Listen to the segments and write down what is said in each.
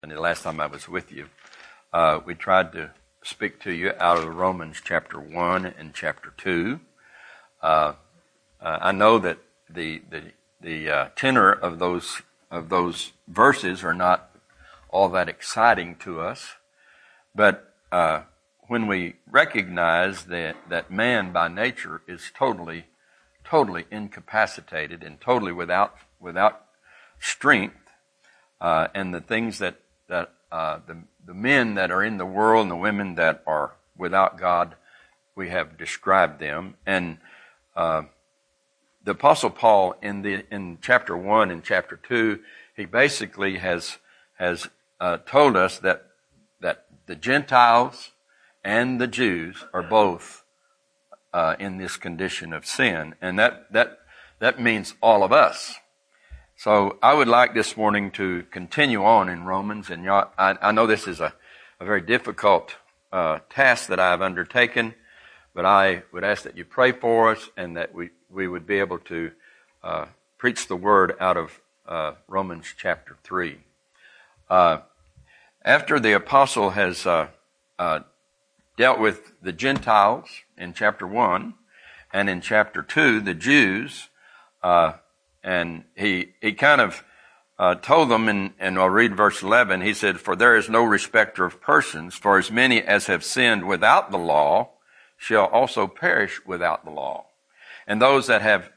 and the last time I was with you, we tried to speak to you out of Romans chapter 1 and chapter 2. I know that the tenor of those verses are not all that exciting to us, but when we recognize that man by nature is totally incapacitated and totally without strength, and the things that the men that are in the world and the women that are without God, we have described them. And the Apostle Paul in chapter 1 and chapter 2, he basically has told us that the Gentiles and the Jews are both in this condition of sin, and that means all of us. So I would like this morning to continue on in Romans, and I know this is a very difficult task that I have undertaken, but I would ask that you pray for us and that we would be able to preach the word out of Romans chapter 3. After the apostle has dealt with the Gentiles in chapter 1, and in chapter 2, the Jews, and he kind of told them, and I'll read verse 11, he said, "For there is no respecter of persons, for as many as have sinned without the law shall also perish without the law. And those that have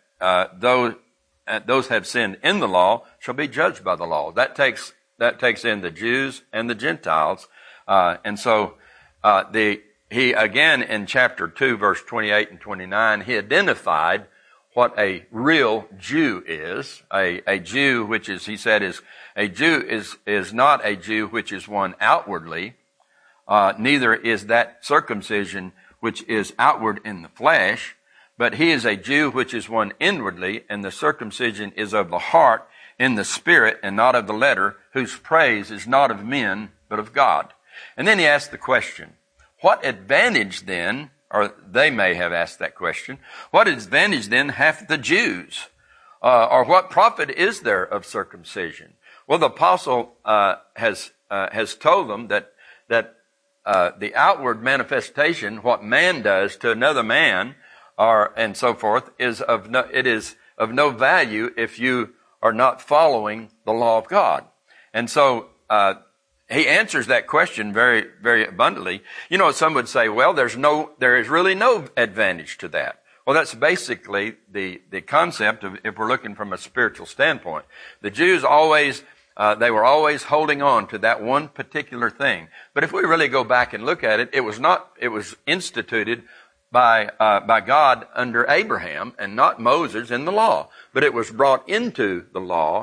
sinned in the law shall be judged by the law." That takes in the Jews and the Gentiles. And so he again in chapter 2, verse 28 and 29, he identified what a real Jew is. A Jew, which is, he said, a Jew is not a Jew which is one outwardly, neither is that circumcision which is outward in the flesh, but he is a Jew which is one inwardly, and the circumcision is of the heart in the spirit and not of the letter, whose praise is not of men, but of God. And then he asked the question, what advantage then, or they may have asked that question, what advantage then have the Jews? Or what profit is there of circumcision? Well, the apostle has told them that the outward manifestation, what man does to another man, and so forth, is of no value if you are not following the law of God. And so he answers that question very, very abundantly. You know, some would say, well, there is really no advantage to that. Well, that's basically the concept of, if we're looking from a spiritual standpoint. The Jews they were always holding on to that one particular thing. But if we really go back and look at it, it was instituted by God under Abraham and not Moses in the law. But it was brought into the law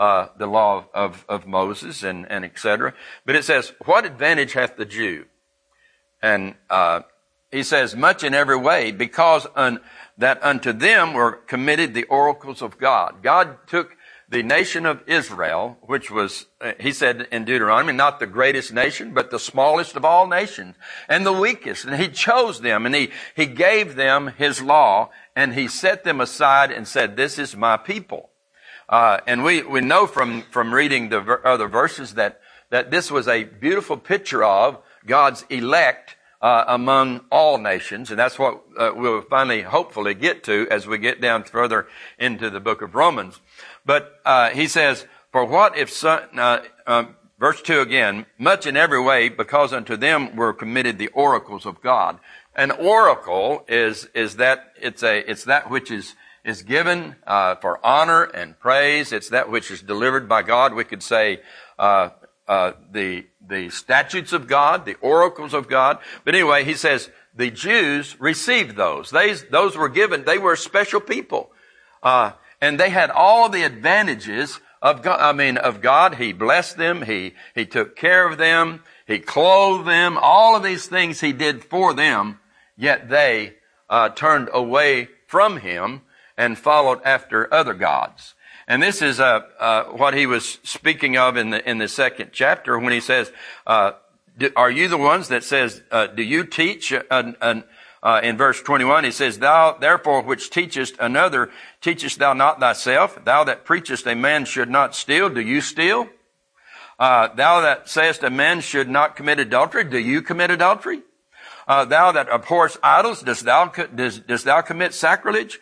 of Moses and etc. But it says, what advantage hath the Jew? And he says, much in every way, because that unto them were committed the oracles of God. God took the nation of Israel, which was, he said in Deuteronomy, not the greatest nation, but the smallest of all nations, and the weakest. And he chose them, and he gave them his law, and he set them aside and said, this is my people. And we know from reading the other verses that this was a beautiful picture of God's elect among all nations, and that's what we'll finally, hopefully, get to as we get down further into the book of Romans. But he says, for what if verse 2 again, much in every way, because unto them were committed the oracles of God. An oracle is that it's that which is given for honor and praise. It's that which is delivered by God. We could say the statutes of God, the oracles of God. But anyway, he says the Jews received those. Those were given. They were a special people, and they had all the advantages of God. Of God. He blessed them. He took care of them. He clothed them. All of these things he did for them. Yet they turned away from him and followed after other gods. And this is what he was speaking of in the second chapter when he says, are you the ones that says, do you teach? In verse 21, he says, thou therefore which teachest another, teachest thou not thyself? Thou that preachest a man should not steal, do you steal? Thou that sayest a man should not commit adultery, do you commit adultery? Thou that abhorrest idols, dost thou commit sacrilege?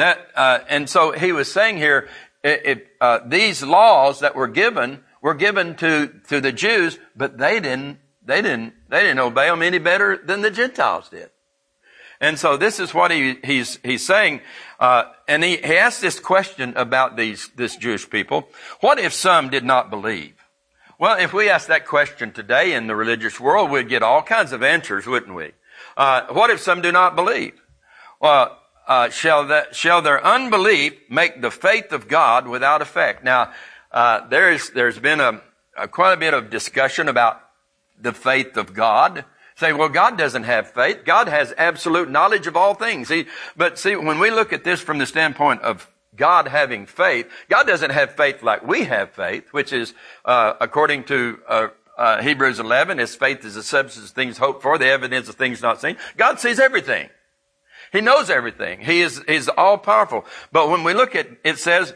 And so he was saying here, these laws that were given to the Jews, but they didn't obey them any better than the Gentiles did. And so this is what he's saying. And he asked this question about this Jewish people. What if some did not believe? Well, if we ask that question today in the religious world, we'd get all kinds of answers, wouldn't we? What if some do not believe? Well, shall their unbelief make the faith of God without effect? Now, there's been quite a bit of discussion about the faith of God. Say, well, God doesn't have faith. God has absolute knowledge of all things. But when we look at this from the standpoint of God having faith, God doesn't have faith like we have faith, which is, according to Hebrews 11, his faith is the substance of things hoped for, the evidence of things not seen. God sees everything. He knows everything. He's all powerful. But when we look at it, says,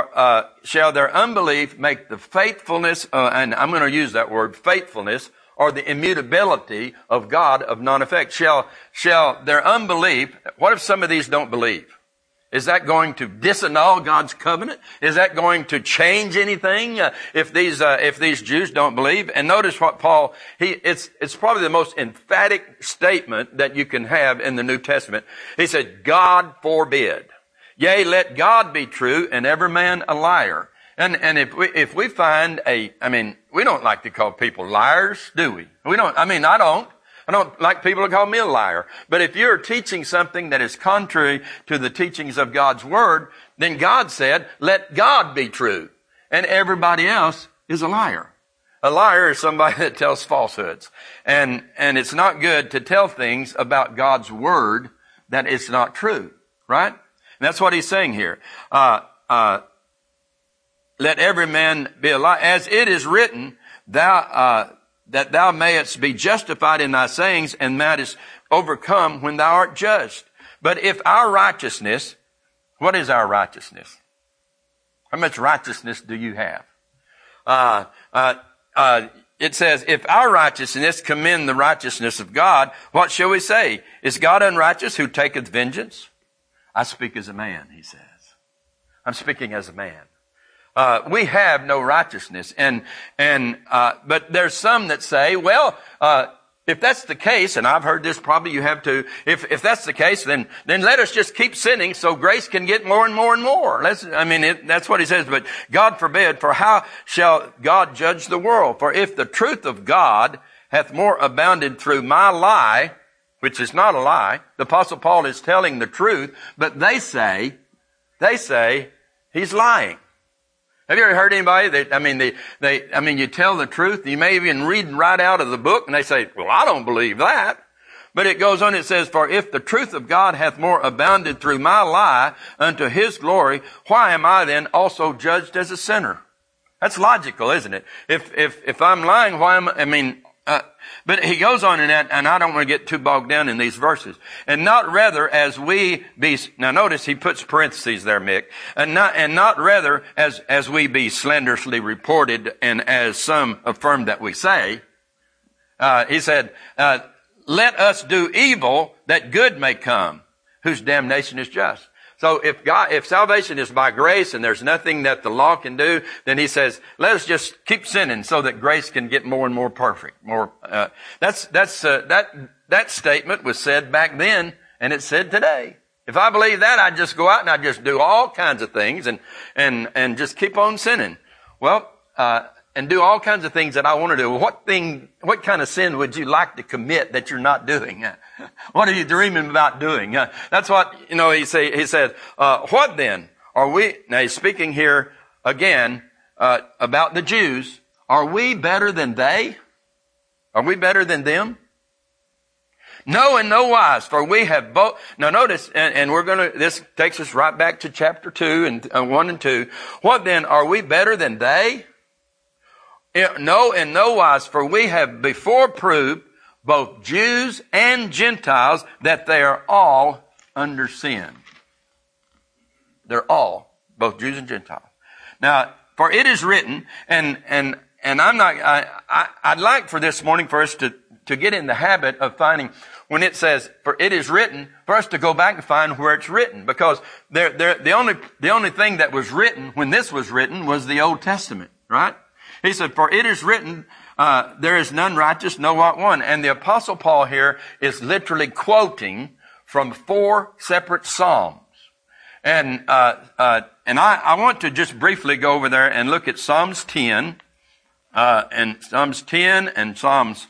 shall their unbelief make the faithfulness, and I'm going to use that word, faithfulness, or the immutability of God of non-effect. Shall their unbelief, what if some of these don't believe? Is that going to disannul God's covenant? Is that going to change anything if these Jews don't believe? And notice what Paul, it's probably the most emphatic statement that you can have in the New Testament. He said, God forbid. Yea, let God be true and every man a liar. And if we find we don't like to call people liars, do we? I don't like people to call me a liar. But if you're teaching something that is contrary to the teachings of God's Word, then God said, let God be true. And everybody else is a liar. A liar is somebody that tells falsehoods. And it's not good to tell things about God's Word that it's not true. Right? And that's what he's saying here. Let every man be a liar. As it is written, that thou mayest be justified in thy sayings and mayest overcome when thou art judged. But if our righteousness, what is our righteousness? How much righteousness do you have? It says, if our righteousness commend the righteousness of God, what shall we say? Is God unrighteous who taketh vengeance? I speak as a man, he says. I'm speaking as a man. We have no righteousness. But there's some that say, well, if that's the case, and I've heard this, probably you have too, if that's the case, then let us just keep sinning so grace can get more and more and more. That's what he says, but God forbid, for how shall God judge the world? For if the truth of God hath more abounded through my lie, which is not a lie, the Apostle Paul is telling the truth, but they say he's lying. Have you ever heard anybody you tell the truth, you may even read right out of the book, and they say, well, I don't believe that. But it goes on, it says, for if the truth of God hath more abounded through my lie unto his glory, why am I then also judged as a sinner? That's logical, isn't it? If I'm lying, why am but he goes on in that, and I don't want to get too bogged down in these verses. And not rather as we be, now notice he puts parentheses there, Mick, and not rather as we be slanderously reported and as some affirm that we say. He said, let us do evil that good may come, whose damnation is just. So if salvation is by grace and there's nothing that the law can do, then he says, let us just keep sinning so that grace can get more and more perfect. That statement was said back then, and it's said today. If I believe that, I'd just go out and I'd just do all kinds of things and just keep on sinning. Well, and do all kinds of things that I want to do. What kind of sin would you like to commit that you're not doing? What are you dreaming about doing? That's what, he said, what then are we, now he's speaking here again, about the Jews. Are we better than they? Are we better than them? No, in no wise, for we have both. Now notice, and this takes us right back to chapter 2 and 1 and 2. What then, are we better than they? No, in no wise, for we have before proved, both Jews and Gentiles, that they are all under sin. They're all, both Jews and Gentiles. Now, for it is written, and I'd like for this morning for us to get in the habit of finding when it says, for it is written, for us to go back and find where it's written. Because the only thing that was written when this was written was the Old Testament, right? He said, for it is written, there is none righteous, no, not one. And the Apostle Paul here is literally quoting from 4 separate Psalms. And I want to just briefly go over there and look at Psalms 10, and Psalms 10 and Psalms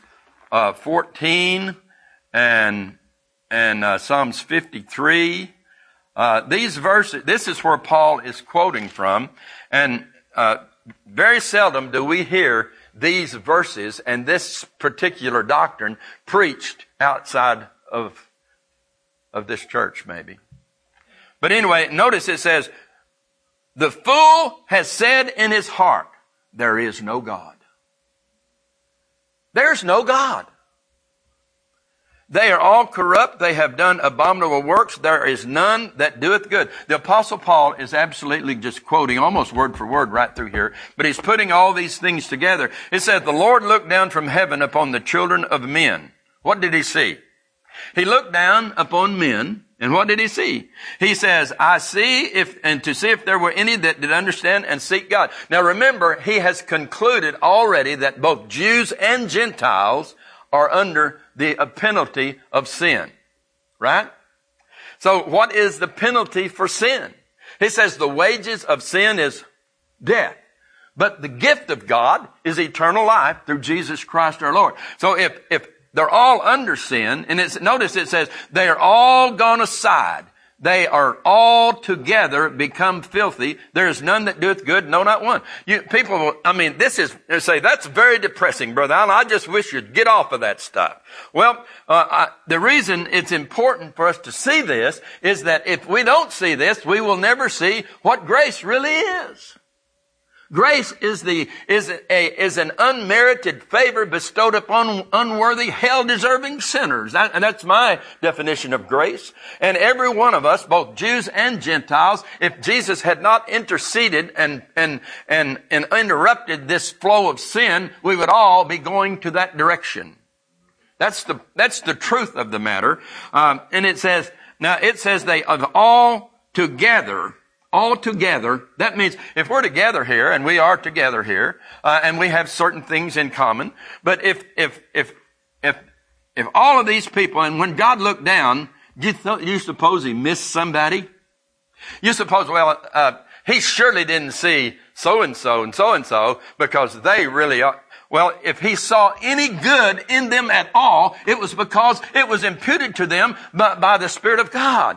14 and Psalms 53. These verses, this is where Paul is quoting from, and very seldom do we hear these verses and this particular doctrine preached outside of this church, maybe. But anyway, notice it says, the fool has said in his heart, there is no God. There's no God. They are all corrupt. They have done abominable works. There is none that doeth good. The Apostle Paul is absolutely just quoting almost word for word right through here, but he's putting all these things together. It says, the Lord looked down from heaven upon the children of men. What did he see? He looked down upon men, and what did he see? He says, to see if there were any that did understand and seek God. Now remember, he has concluded already that both Jews and Gentiles are under the penalty of sin. Right? So what is the penalty for sin? He says the wages of sin is death. But the gift of God is eternal life through Jesus Christ our Lord. So if they're all under sin, and notice it says, they are all gone aside. They are all together become filthy. There is none that doeth good, no, not one. They say, that's very depressing, Brother Allen. I just wish you'd get off of that stuff. Well, the reason it's important for us to see this is that if we don't see this, we will never see what grace really is. Grace is an unmerited favor bestowed upon unworthy, hell-deserving sinners. And that's my definition of grace. And every one of us, both Jews and Gentiles, if Jesus had not interceded and interrupted this flow of sin, we would all be going to that direction. That's the truth of the matter. And it says they are all together. All together. That means if we're together here, and we are together here, and we have certain things in common, but if all of these people, and when God looked down, you suppose he missed somebody? You suppose, he surely didn't see so-and-so and so-and-so because they really are. Well, if he saw any good in them at all, it was because it was imputed to them by the Spirit of God.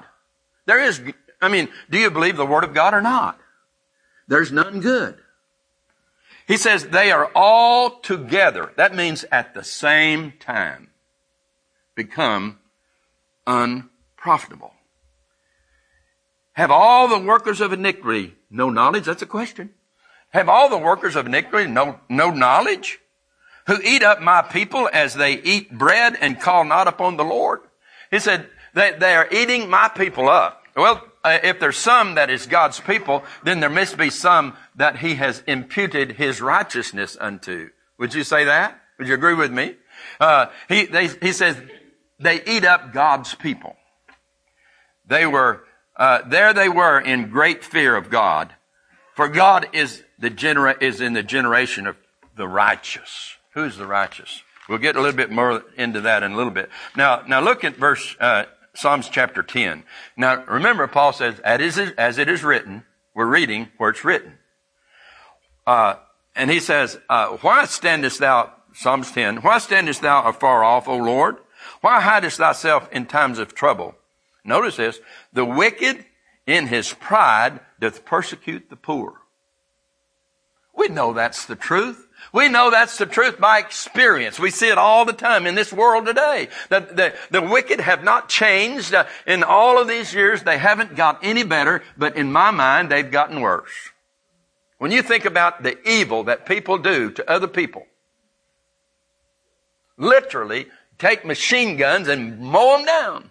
Do you believe the Word of God or not? There's none good. He says they are all together. That means at the same time become unprofitable. Have all the workers of iniquity no knowledge? That's a question. Have all the workers of iniquity no knowledge? Who eat up my people as they eat bread and call not upon the Lord? He said they are eating my people up. Well, if there's some that is God's people, then there must be some that he has imputed his righteousness unto. Would you say that? Would you agree with me? He says they eat up God's people. They were in great fear of God, for God is in the generation of the righteous. Who's the righteous? We'll get a little bit more into that in a little bit. Now look at Psalms chapter 10. Now, remember, Paul says, as it is written, we're reading where it's written. And he says, why standest thou, Psalms 10, why standest thou afar off, O Lord? Why hidest thyself in times of trouble? Notice this, the wicked in his pride doth persecute the poor. We know that's the truth. We know that's the truth by experience. We see it all the time in this world today. The wicked have not changed. In all of these years, they haven't got any better, but in my mind, they've gotten worse. When you think about the evil that people do to other people, literally take machine guns and mow them down.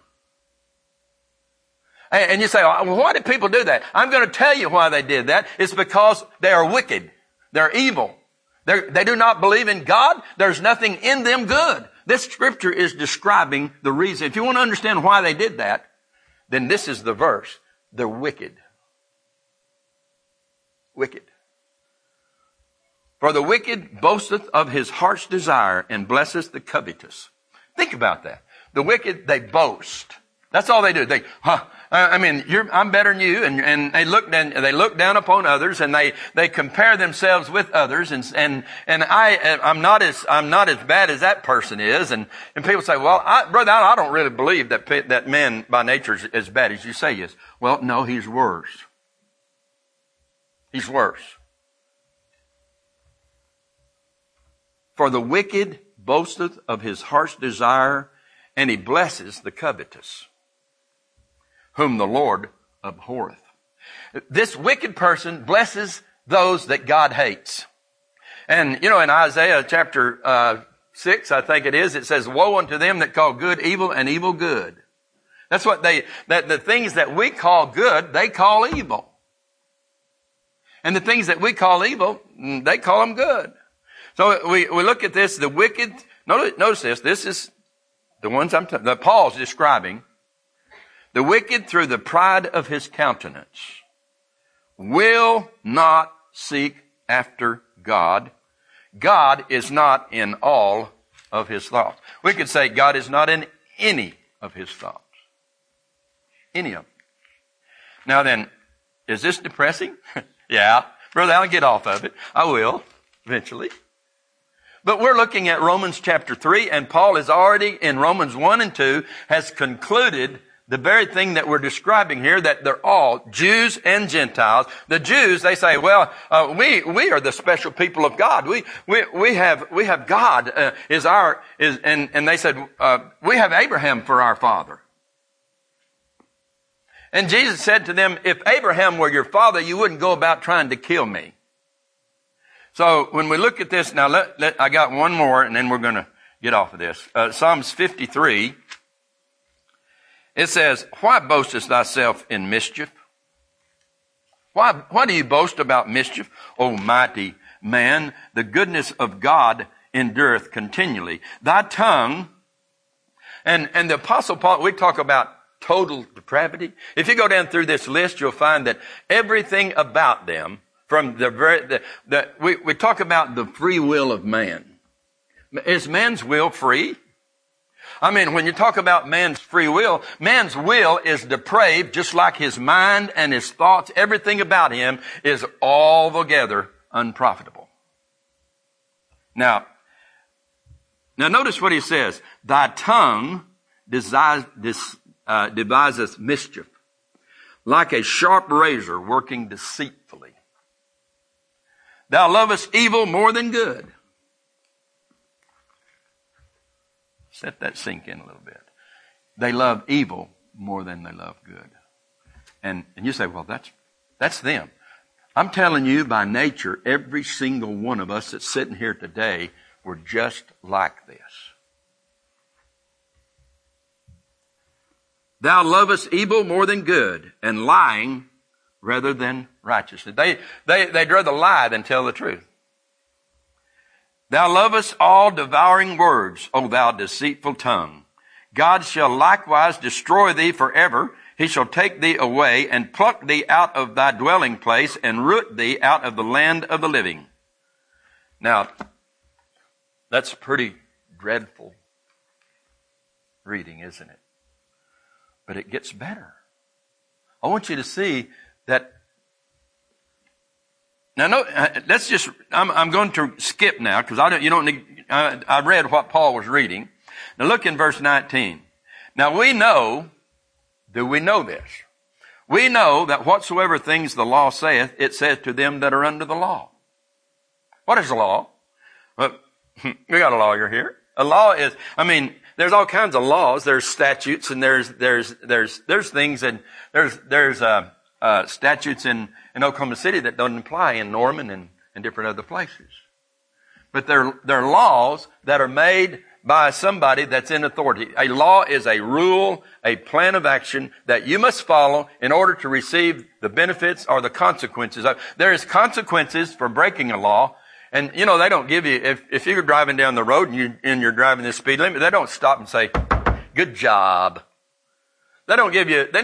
And you say, well, why did people do that? I'm going to tell you why they did that. It's because they are wicked. They're evil. They do not believe in God. There's nothing in them good. This scripture is describing the reason. If you want to understand why they did that, then this is the verse. They're wicked. Wicked. For the wicked boasteth of his heart's desire and blesseth the covetous. Think about that. The wicked, they boast. That's all they do. I'm better than you, and they look down upon others, and they compare themselves with others, and I'm not as bad as that person is, and people say, well, brother, I don't really believe that man by nature is as bad as you say he is. Well, no, he's worse. He's worse. For the wicked boasteth of his heart's desire, and he blesses the covetous, whom the Lord abhorreth. This wicked person blesses those that God hates. And, in Isaiah chapter 6, I think it is, it says, woe unto them that call good evil and evil good. That's what the things that we call good, they call evil. And the things that we call evil, they call them good. So we look at this, the wicked, notice this is the ones that Paul's describing. The wicked, through the pride of his countenance, will not seek after God. God is not in all of his thoughts. We could say God is not in any of his thoughts. Any of them. Now then, is this depressing? Yeah. Brother, I'll get off of it. I will, eventually. But we're looking at Romans chapter 3, and Paul is already in Romans 1 and 2 has concluded the very thing that we're describing here, that they're all Jews and Gentiles. The Jews, they say, well, we are the special people of God. We have God, and they said, we have Abraham for our father. And Jesus said to them, if Abraham were your father, you wouldn't go about trying to kill me. So when we look at this, now I got one more, and then we're going to get off of this. Psalms 53. It says, why boastest thyself in mischief? Why do you boast about mischief, O mighty man? The goodness of God endureth continually. Thy tongue, and the Apostle Paul, we talk about total depravity. If you go down through this list, you'll find that everything about them, from we talk about the free will of man. Is man's will free? I mean, when you talk about man's free will is depraved, just like his mind and his thoughts. Everything about him is altogether unprofitable. Now notice what he says. Thy tongue deviseth mischief, like a sharp razor working deceitfully. Thou lovest evil more than good. Let that sink in a little bit. They love evil more than they love good. And you say, well, that's them. I'm telling you, by nature, every single one of us that's sitting here today, we're just like this. Thou lovest evil more than good, and lying rather than righteousness. They'd rather lie than tell the truth. Thou lovest all devouring words, O thou deceitful tongue. God shall likewise destroy thee forever. He shall take thee away and pluck thee out of thy dwelling place and root thee out of the land of the living. Now, that's pretty dreadful reading, isn't it? But it gets better. I want you to see that. Now, no, I'm going to skip now because I read what Paul was reading. Now look in verse 19. Now do we know this? We know that whatsoever things the law saith, it saith to them that are under the law. What is the law? Well, we got a lawyer here. A law is, there's all kinds of laws. There's statutes and there's things, and there's statutes in Oklahoma City that don't apply in Norman and different other places. But they're laws that are made by somebody that's in authority. A law is a rule, a plan of action that you must follow in order to receive the benefits or the consequences. There is consequences for breaking a law, And you know, they don't give you, if you're driving down the road and you're driving the speed limit, they don't stop and say, good job. They don't give you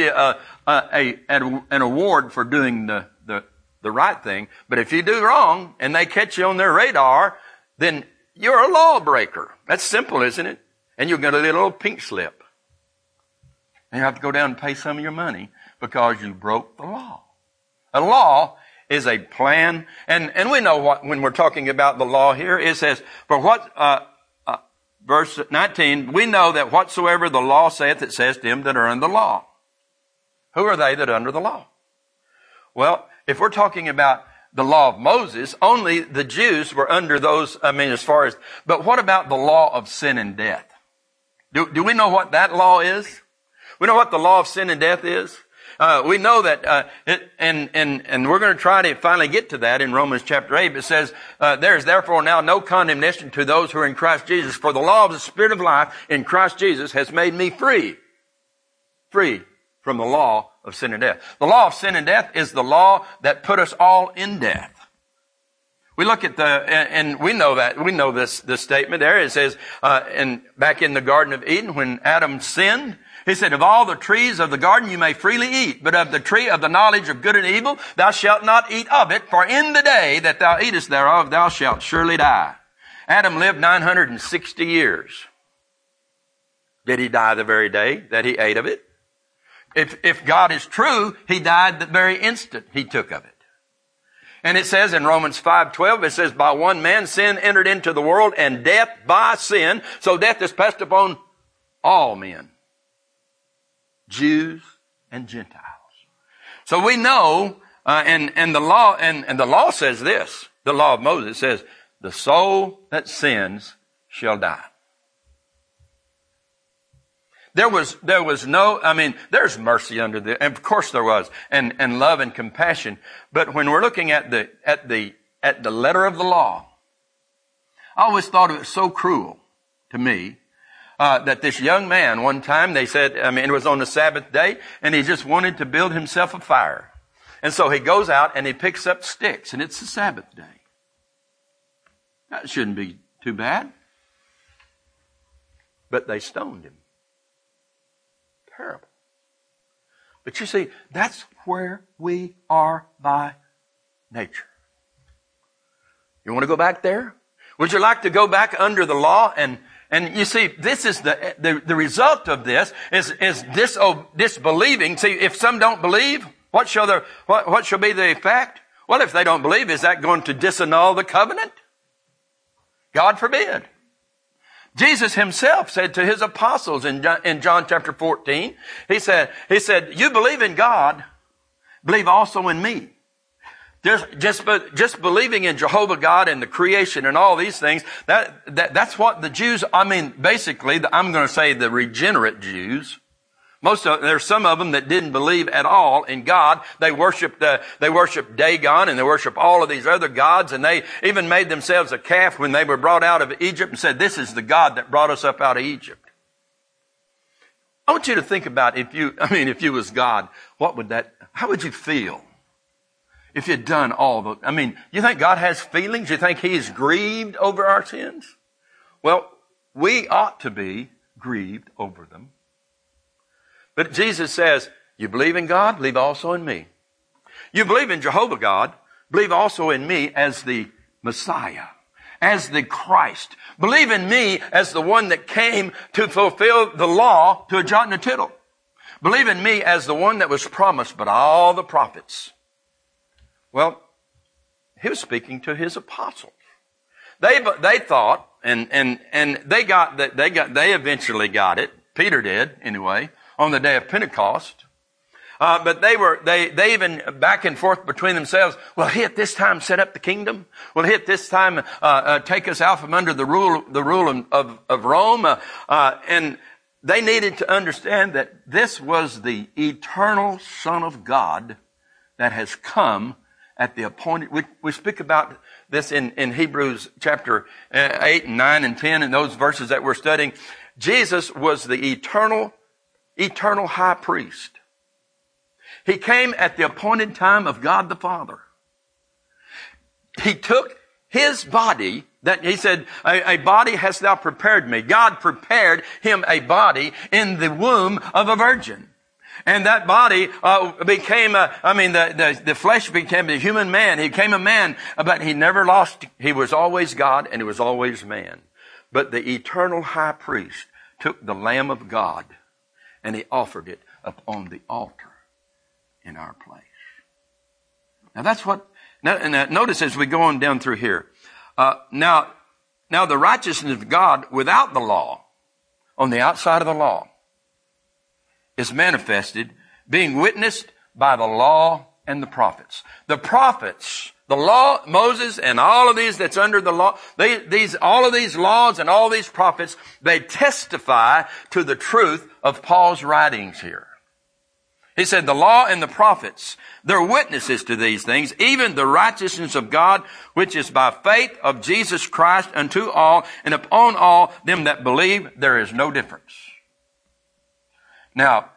an award for doing the right thing. But if you do wrong and they catch you on their radar, then you're a lawbreaker. That's simple, isn't it? And you're going to get a little pink slip. And you have to go down and pay some of your money because you broke the law. A law is a plan. And we know what, when we're talking about the law here, it says, for what, verse 19, we know that whatsoever the law saith, it says to them that are under the law. Who are they that are under the law? Well, if we're talking about the law of Moses, only the Jews were under those, but what about the law of sin and death? Do we know what that law is? We know what the law of sin and death is. We know that, and we're going to try to finally get to that in Romans chapter 8. It says, there is therefore now no condemnation to those who are in Christ Jesus, for the law of the Spirit of life in Christ Jesus has made me free from the law of sin and death. The law of sin and death is the law that put us all in death. We look at and we know that, we know this statement there. It says, back in the Garden of Eden, when Adam sinned, he said, of all the trees of the garden you may freely eat, but of the tree of the knowledge of good and evil thou shalt not eat of it, for in the day that thou eatest thereof thou shalt surely die. Adam lived 960 years. Did he die the very day that he ate of it? If God is true, he died the very instant he took of it. And it says in Romans 5:12, it says, by one man sin entered into the world, and death by sin, so death is passed upon all men, Jews and Gentiles. So we know, and the law says this, the law of Moses says, the soul that sins shall die. There was no, there's mercy under the, and of course there was, and love and compassion. But when we're looking at the letter of the law, I always thought it was so cruel to me, that this young man, one time they said, it was on the Sabbath day, and he just wanted to build himself a fire. And so he goes out and he picks up sticks, and it's the Sabbath day. That shouldn't be too bad. But they stoned him. Terrible. But you see, that's where we are by nature. You want to go back there? Would you like to go back under the law? And you see, this is the result of this is disbelieving. See, if some don't believe, what shall be the effect? Well, if they don't believe, is that going to disannul the covenant? God forbid. Jesus himself said to his apostles in John chapter 14, he said, you believe in God, believe also in me. Just believing in Jehovah God and the creation and all these things, that's what the Jews, basically, I'm going to say the regenerate Jews, there's some of them that didn't believe at all in God. They worshiped Dagon and they worshiped all of these other gods, and they even made themselves a calf when they were brought out of Egypt and said, this is the God that brought us up out of Egypt. I want you to think about if you was God, how would you feel if you'd done all you think God has feelings? You think He's grieved over our sins? Well, we ought to be grieved over them. But Jesus says, you believe in God, believe also in me. You believe in Jehovah God, believe also in me as the Messiah, as the Christ. Believe in me as the one that came to fulfill the law to a jot and a tittle. Believe in me as the one that was promised by all the prophets. Well, he was speaking to his apostles. They thought, and they eventually got it. Peter did, anyway, on the day of Pentecost. But they even back and forth between themselves. Will he at this time set up the kingdom? Will he at this time, take us out from under the rule of Rome? And they needed to understand that this was the eternal Son of God that has come at the appointed. We speak about this in Hebrews chapter 8 and 9 and 10 and those verses that we're studying. Jesus was the eternal high priest. He came at the appointed time of God the Father. He took his body, that he said, a body hast thou prepared me. God prepared him a body in the womb of a virgin. And that body became the flesh became a human man. He became a man, but he never lost. He was always God and he was always man. But the eternal high priest took the Lamb of God and he offered it upon the altar in our place. Now that's what, notice as we go on down through here. Now the righteousness of God without the law, on the outside of the law, is manifested, being witnessed by the law and the prophets. The prophets, the law, Moses and all of these that's under the law, all of these laws and all these prophets, they testify to the truth of Paul's writings here. He said the law and the prophets, they're witnesses to these things, even the righteousness of God, which is by faith of Jesus Christ unto all, and upon all them that believe, there is no difference. Now,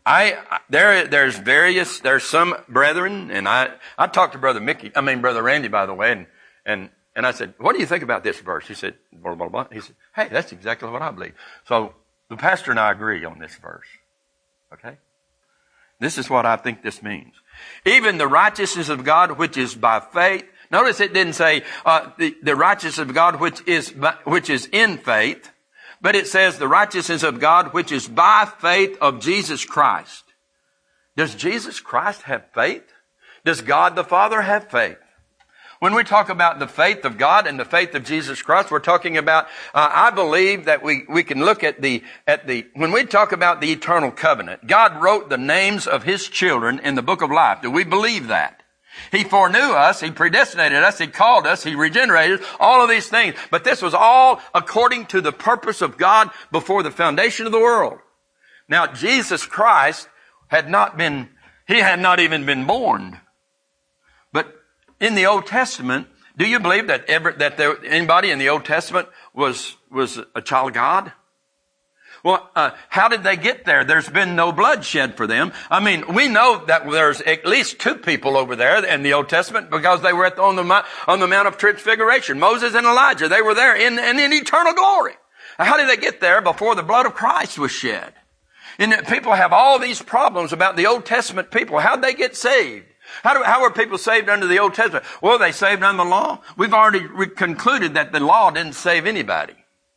there's some brethren, and I talked to Brother Randy, by the way, and I said, what do you think about this verse? He said, blah, blah, blah. He said, hey, that's exactly what I believe. So the pastor and I agree on this verse. Okay? This is what I think this means. Even the righteousness of God, which is by faith. Notice it didn't say the righteousness of God, which is in faith. But it says the righteousness of God, which is by faith of Jesus Christ. Does Jesus Christ have faith? Does God the Father have faith? When we talk about the faith of God and the faith of Jesus Christ, we're talking about, I believe that we can look at when we talk about the eternal covenant, God wrote the names of his children in the book of life. Do we believe that? He foreknew us, he predestinated us, he called us, he regenerated, all of these things. But this was all according to the purpose of God before the foundation of the world. Now, Jesus Christ had not even been born. But in the Old Testament, do you believe that anybody in the Old Testament was a child of God? Well, how did they get there? There's been no bloodshed for them. I mean, we know that there's at least two people over there in the Old Testament because they were on the Mount of Transfiguration. Moses and Elijah, they were there in eternal glory. How did they get there before the blood of Christ was shed? And people have all these problems about the Old Testament people. How'd they get saved? How were people saved under the Old Testament? Well, they saved under the law. We've already concluded that the law didn't save anybody.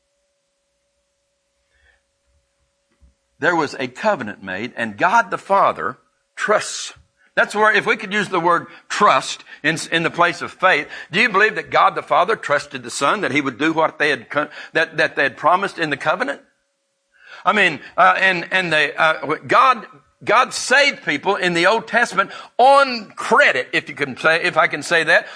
There was a covenant made, and God the Father trusts. That's where, if we could use the word trust in the place of faith, do you believe that God the Father trusted the Son, that he would do what they had promised in the covenant? I mean, God saved people in the Old Testament on credit, if I can say that,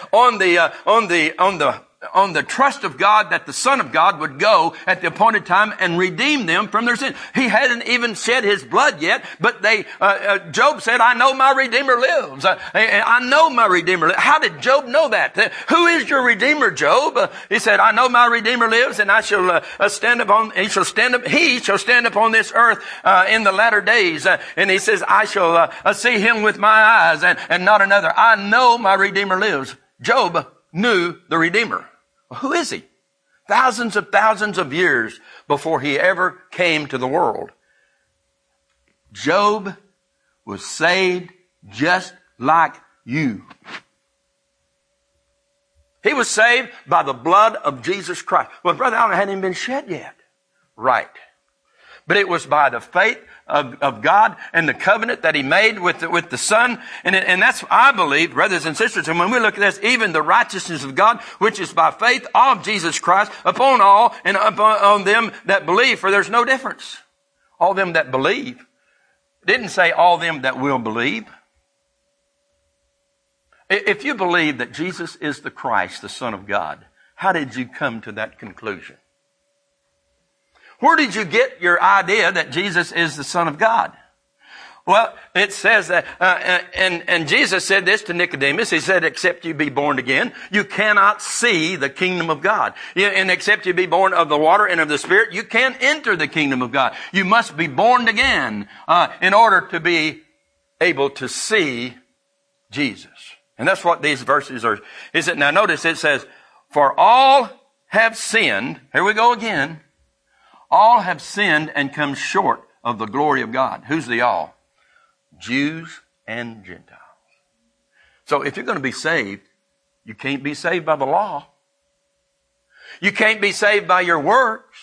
on the trust of God that the Son of God would go at the appointed time and redeem them from their sin. He hadn't even shed his blood yet, but Job said, I know my Redeemer lives. I know my Redeemer lives. How did Job know that? Who is your Redeemer, Job? He said, I know my Redeemer lives, and he shall stand upon this earth in the latter days. And he says, I shall see him with my eyes and not another. I know my Redeemer lives. Job knew the Redeemer. Well, who is he? Thousands of years before he ever came to the world. Job was saved just like you. He was saved by the blood of Jesus Christ. Well, Brother Allen hadn't even been shed yet. Right. But it was by the faith of God and the covenant that he made with the Son. And that's, I believe, brothers and sisters, and when we look at this, even the righteousness of God, which is by faith of Jesus Christ, upon all and upon them that believe, for there's no difference. All them that believe. It didn't say all them that will believe. If you believe that Jesus is the Christ, the Son of God, how did you come to that conclusion? Where did you get your idea that Jesus is the Son of God? Well, it says that, and Jesus said this to Nicodemus. He said, except you be born again, you cannot see the kingdom of God. And except you be born of the water and of the Spirit, you can't enter the kingdom of God. You must be born again, in order to be able to see Jesus. And that's what these verses are. Now notice it says, For all have sinned, here we go again, all have sinned and come short of the glory of God. Who's the all? Jews and Gentiles. So if you're going to be saved, you can't be saved by the law. You can't be saved by your works.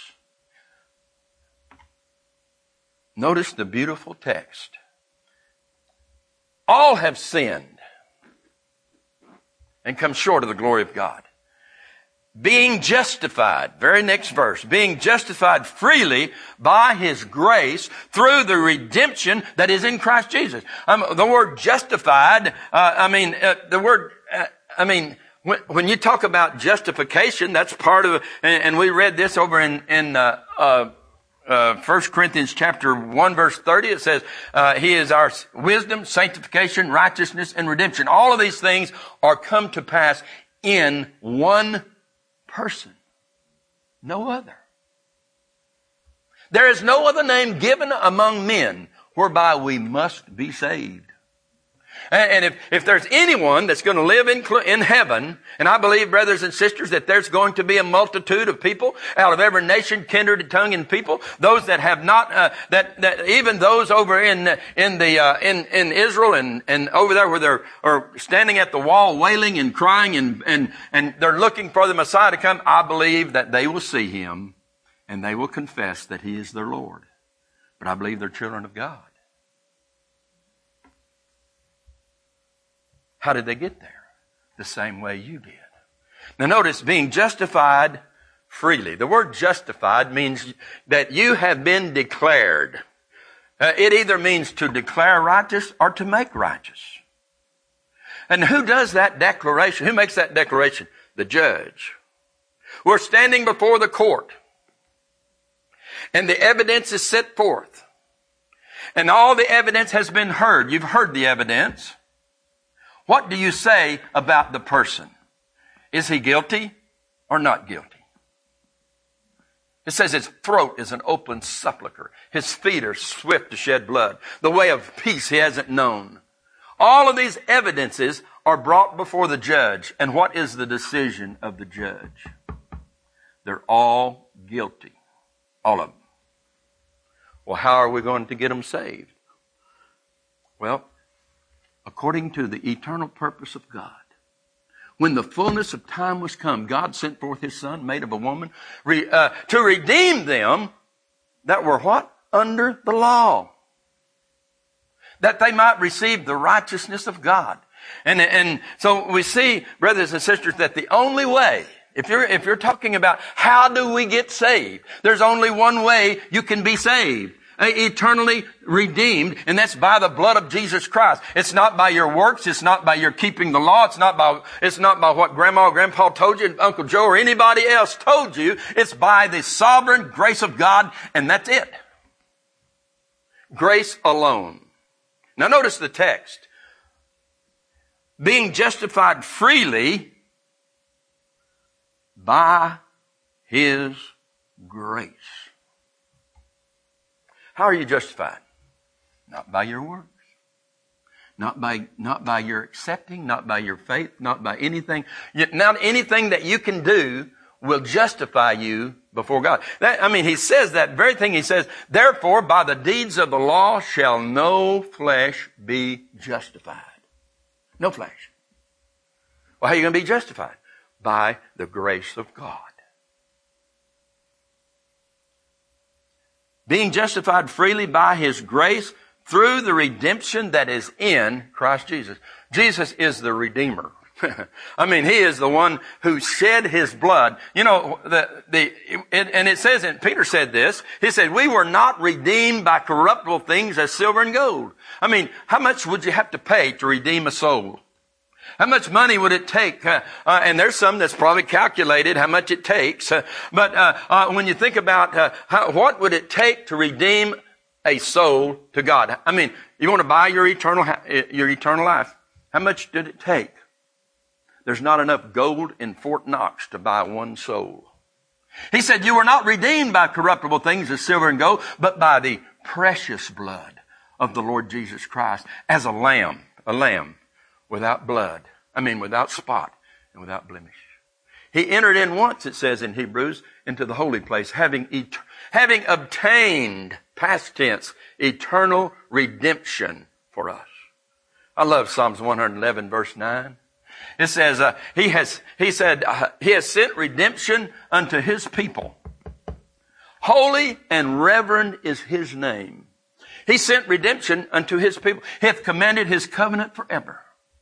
Notice the beautiful text. All have sinned and come short of the glory of God. Being justified, very next verse, being justified freely by His grace through the redemption that is in Christ Jesus. The word justified, when you talk about justification, that's part of, and we read this over in 1 Corinthians chapter 1 verse 30. It says, He is our wisdom, sanctification, righteousness, and redemption. All of these things are come to pass in one person. No other. There is no other name given among men whereby we must be saved. And if there's anyone that's going to live in heaven, and I believe, brothers and sisters, that there's going to be a multitude of people out of every nation, kindred, tongue, and people, those that have not, that even those over in Israel and over there where they're standing at the wall wailing and crying and they're looking for the Messiah to come, I believe that they will see Him and they will confess that He is their Lord. But I believe they're children of God. How did they get there? The same way you did. Now notice, being justified freely. The word justified means that you have been declared. It either means to declare righteous or to make righteous. And who does that declaration? Who makes that declaration? The judge. We're standing before the court. And the evidence is set forth. And all the evidence has been heard. You've heard the evidence. What do you say about the person? Is he guilty or not guilty? It says his throat is an open sepulcher. His feet are swift to shed blood. The way of peace he hasn't known. All of these evidences are brought before the judge. And what is the decision of the judge? They're all guilty. All of them. Well, how are we going to get them saved? Well, according to the eternal purpose of God. When the fullness of time was come, God sent forth His Son, made of a woman, to redeem them that were what? Under the law. That they might receive the righteousness of God. And so we see, brothers and sisters, that the only way, if you're talking about how do we get saved, there's only one way you can be saved. Eternally redeemed, and that's by the blood of Jesus Christ. It's not by your works. It's not by your keeping the law. It's not by what Grandma or Grandpa told you, Uncle Joe or anybody else told you. It's by the sovereign grace of God, and that's it. Grace alone. Now notice the text. Being justified freely by His grace. How are you justified? Not by your works. Not by your accepting, not by your faith, not by anything. Not anything that you can do will justify you before God. He says that very thing. He says, therefore, by the deeds of the law shall no flesh be justified. No flesh. Well, how are you going to be justified? By the grace of God. Being justified freely by His grace through the redemption that is in Christ Jesus. Jesus is the Redeemer. He is the one who shed His blood. You know, and it says, and Peter said this, he said, we were not redeemed by corruptible things as silver and gold. How much would you have to pay to redeem a soul? How much money would it take? And there's some that's probably calculated how much it takes. But when you think about what would it take to redeem a soul to God? You want to buy your eternal life. How much did it take? There's not enough gold in Fort Knox to buy one soul. He said, you were not redeemed by corruptible things as silver and gold, but by the precious blood of the Lord Jesus Christ as a lamb without blood. Without spot and without blemish. He entered in once, it says in Hebrews, into the holy place, having obtained, past tense, eternal redemption for us. I love Psalms 111 verse 9. It says, he has sent redemption unto his people. Holy and reverend is his name. He sent redemption unto his people. He hath commanded his covenant forever.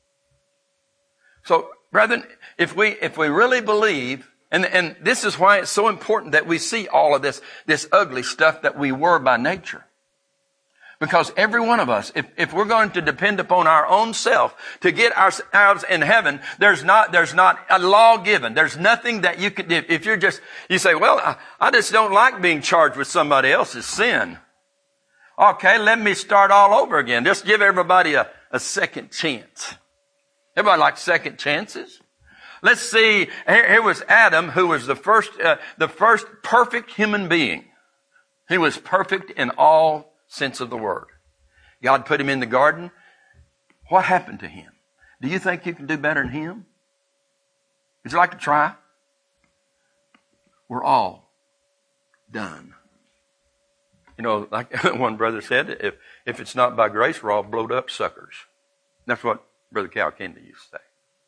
So, brethren, if we really believe, and this is why it's so important that we see all of this ugly stuff that we were by nature. Because every one of us, if we're going to depend upon our own self to get ourselves in heaven, there's not a law given. There's nothing that you could do. If you say, well, I just don't like being charged with somebody else's sin. Okay, let me start all over again. Just give everybody a second chance. Everybody likes second chances. Let's see. Here was Adam, who was the first perfect human being. He was perfect in all sense of the word. God put him in the garden. What happened to him? Do you think you can do better than him? Would you like to try? We're all done. You know, like one brother said, if it's not by grace, we're all blowed up suckers. That's what Brother Cal Kennedy used to say.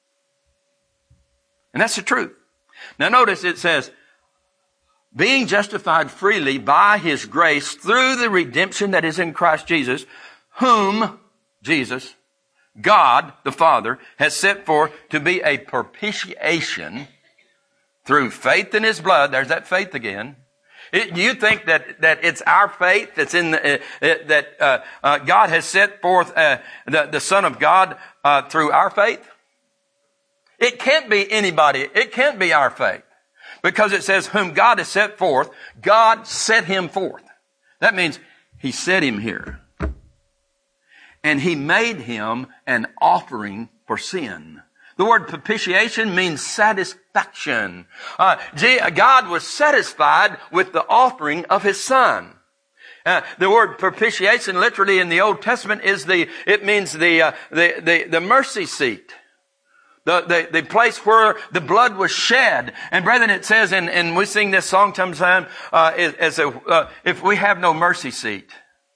And that's the truth. Now notice it says, being justified freely by his grace through the redemption that is in Christ Jesus, whom, Jesus, God the Father, has set forth to be a propitiation through faith in his blood. There's that faith again. You think that it's our faith that's in that God has set forth the Son of God through our faith? It can't be anybody. It can't be our faith. Because it says, whom God has set forth, God set him forth. That means he set him here. And he made him an offering for sin. The word propitiation means satisfaction. God was satisfied with the offering of his Son. The word propitiation literally in the Old Testament means the mercy seat. The place where the blood was shed. And brethren, it says, and we sing this song sometimes, if we have no mercy seat.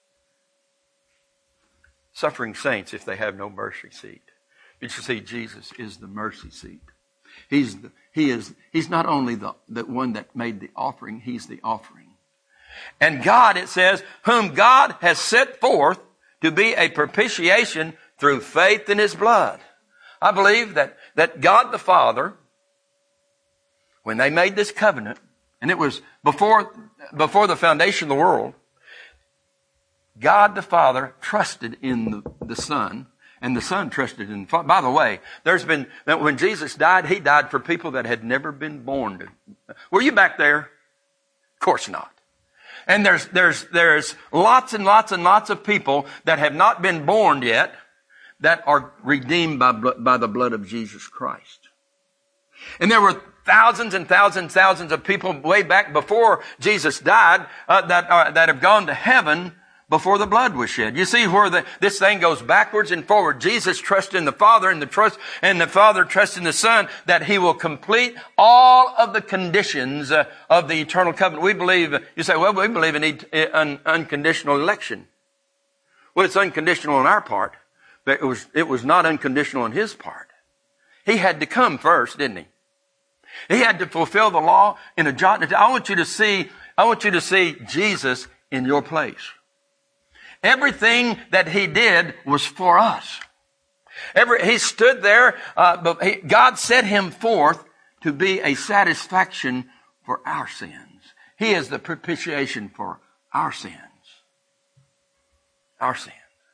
Suffering saints, if they have no mercy seat. You should see Jesus is the mercy seat. He's not only the one that made the offering, he's the offering. And God, it says, whom God has set forth to be a propitiation through faith in his blood. I believe that God the Father, when they made this covenant, and it was before the foundation of the world, God the Father trusted in the Son, and the Son trusted in the Father. By the way, when Jesus died, he died for people that had never been born. Were you back there? Of course not. And there's lots and lots and lots of people that have not been born yet, that are redeemed by the blood of Jesus Christ. And there were thousands and thousands of people way back before Jesus died that have gone to heaven before the blood was shed. You see where this thing goes backwards and forward. Jesus trusts in the Father, and the Father trusts in the Son that he will complete all of the conditions of the eternal covenant. We believe, you say, well, we believe in unconditional election. Well, it's unconditional on our part. But it was not unconditional on his part. He had to come first, didn't he? He had to fulfill the law in a jot and a tittle. I want you to see Jesus in your place. Everything that he did was for us. He stood there, God set him forth to be a satisfaction for our sins. He is the propitiation for our sins. Our sins.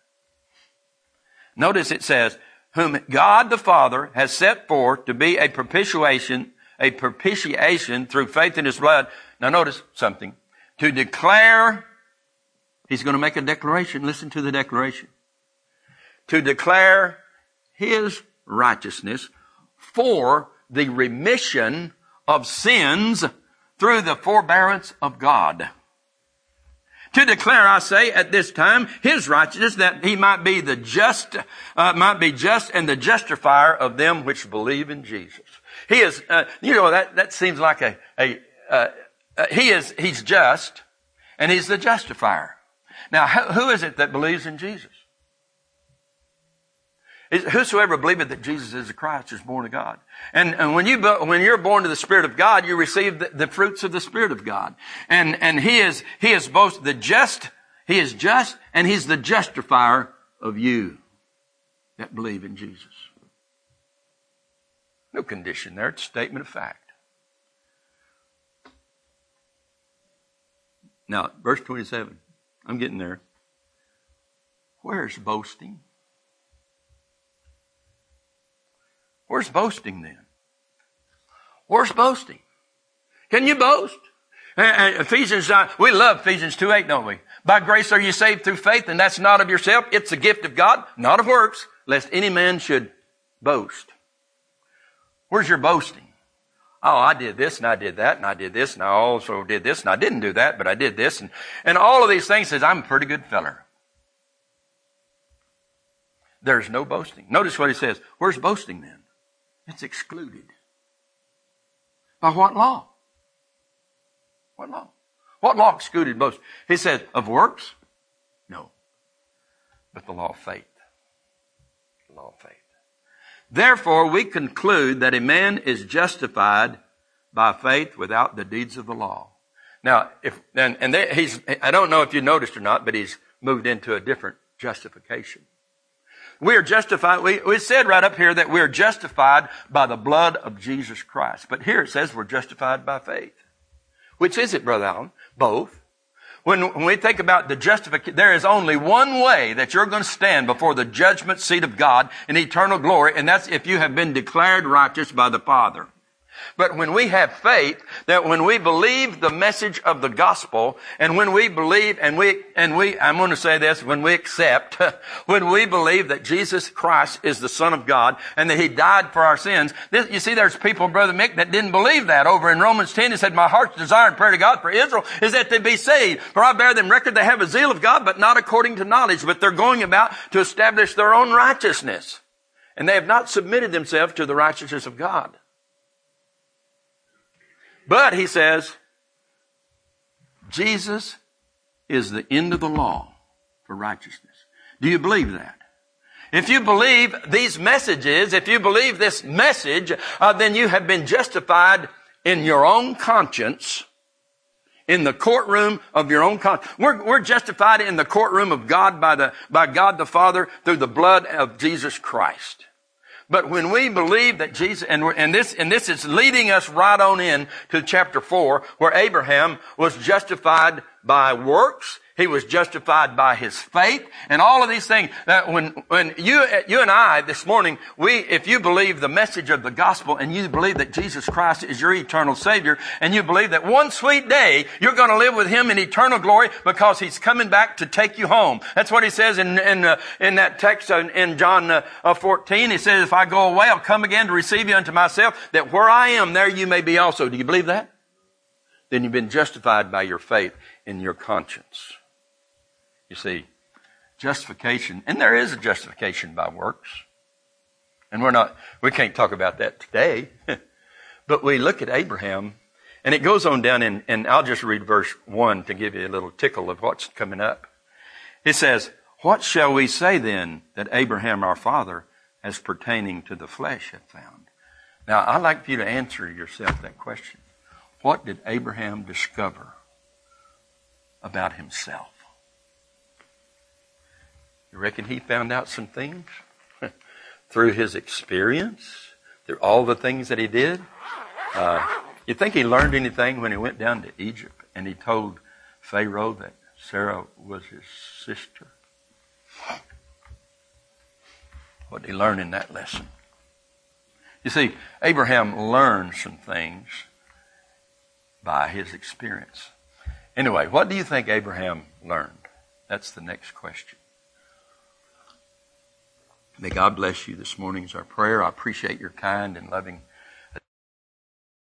Notice it says, whom God the Father has set forth to be a propitiation through faith in his blood. Now notice something. To declare, he's going to make a declaration. Listen to the declaration. To declare his righteousness for the remission of sins through the forbearance of God. To declare, I say, at this time, his righteousness, that he might be just and the justifier of them which believe in Jesus. He is, that seems like he's just, and he's the justifier. Now, who is it that believes in Jesus? Whosoever believeth that Jesus is the Christ is born of God. And when you're born to the Spirit of God, you receive the fruits of the Spirit of God. And he is both he is just, and he's the justifier of you that believe in Jesus. No condition there. It's a statement of fact. Now, verse 27. I'm getting there. Where's boasting? Where's boasting then? Where's boasting? Can you boast? Ephesians, we love Ephesians 2:8, don't we? By grace are you saved through faith, and that's not of yourself. It's a gift of God, not of works, lest any man should boast. Where's your boasting? Oh, I did this and I did that and I did this and I also did this and I didn't do that, but I did this. And all of these things says, I'm a pretty good feller. There's no boasting. Notice what he says. Where's boasting then? It's excluded. By what law? What law? What law excluded boasting? He said, of works? No. But the law of faith. The law of faith. Therefore, we conclude that a man is justified by faith without the deeds of the law. Now, I don't know if you noticed or not, but he's moved into a different justification. We are justified. We said right up here that we're justified by the blood of Jesus Christ. But here it says we're justified by faith. Which is it, Brother Allen? Both. When we think about the justification, there is only one way that you're going to stand before the judgment seat of God in eternal glory, and that's if you have been declared righteous by the Father. But when we have faith, that when we believe the message of the gospel, and when we believe, I'm going to say this, when we accept, when we believe that Jesus Christ is the Son of God, and that He died for our sins, you see there's people, Brother Mick, that didn't believe that. Over in Romans 10, it said, my heart's desire and prayer to God for Israel is that they be saved. For I bear them record they have a zeal of God, but not according to knowledge, but they're going about to establish their own righteousness. And they have not submitted themselves to the righteousness of God. But, he says, Jesus is the end of the law for righteousness. Do you believe that? If you believe these messages, if you believe this message, then you have been justified in your own conscience, in the courtroom of your own conscience. We're justified in the courtroom of God by God the Father through the blood of Jesus Christ. But when we believe that Jesus, and this is leading us right on in to chapter 4, where Abraham was justified by works, he was justified by his faith, and all of these things. That when you and I this morning, if you believe the message of the gospel, and you believe that Jesus Christ is your eternal Savior, and you believe that one sweet day you're going to live with Him in eternal glory because He's coming back to take you home. That's what He says in that text in John 14. He says, "If I go away, I'll come again to receive you unto myself, that where I am, there you may be also." Do you believe that? Then you've been justified by your faith in your conscience. You see, justification, and there is a justification by works. And we can't talk about that today. But we look at Abraham, and it goes on down and I'll just read verse 1 to give you a little tickle of what's coming up. It says, "What shall we say then that Abraham our father as pertaining to the flesh hath found?" Now, I'd like for you to answer yourself that question. What did Abraham discover about himself? You reckon he found out some things through his experience, through all the things that he did? You think he learned anything when he went down to Egypt and he told Pharaoh that Sarah was his sister? What did he learn in that lesson? You see, Abraham learned some things by his experience. Anyway, what do you think Abraham learned? That's the next question. May God bless you this morning is our prayer. I appreciate your kind and loving